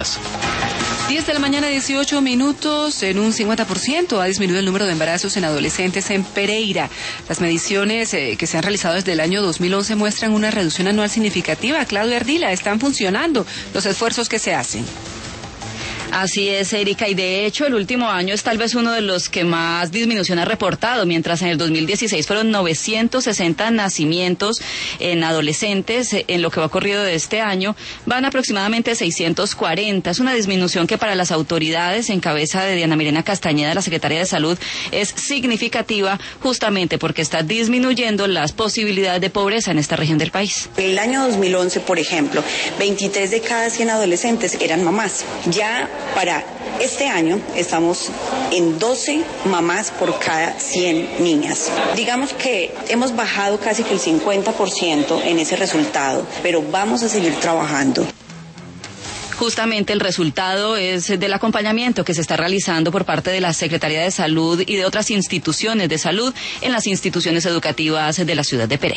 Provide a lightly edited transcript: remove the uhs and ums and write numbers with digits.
10 de la mañana, 18 minutos. En un 50% ha disminuido el número de embarazos en adolescentes en Pereira. Las mediciones que se han realizado desde el año 2011 muestran una reducción anual significativa. Claudia Ardila, están funcionando los esfuerzos que se hacen. Así es, Erika, y de hecho el último año es tal vez uno de los que más disminución ha reportado, mientras en el 2016 fueron 960 nacimientos en adolescentes. En lo que va corrido de este año van aproximadamente 640. Es una disminución que para las autoridades, en cabeza de Diana Milena Castañeda, la secretaria de Salud, es significativa justamente porque está disminuyendo las posibilidades de pobreza en esta región del país. El año 2011, por ejemplo, 23 de cada 100 adolescentes eran mamás. Ya para este año estamos en 12 mamás por cada 100 niñas. Digamos que hemos bajado casi que el 50% en ese resultado, pero vamos a seguir trabajando. Justamente el resultado es del acompañamiento que se está realizando por parte de la Secretaría de Salud y de otras instituciones de salud en las instituciones educativas de la ciudad de Pereira.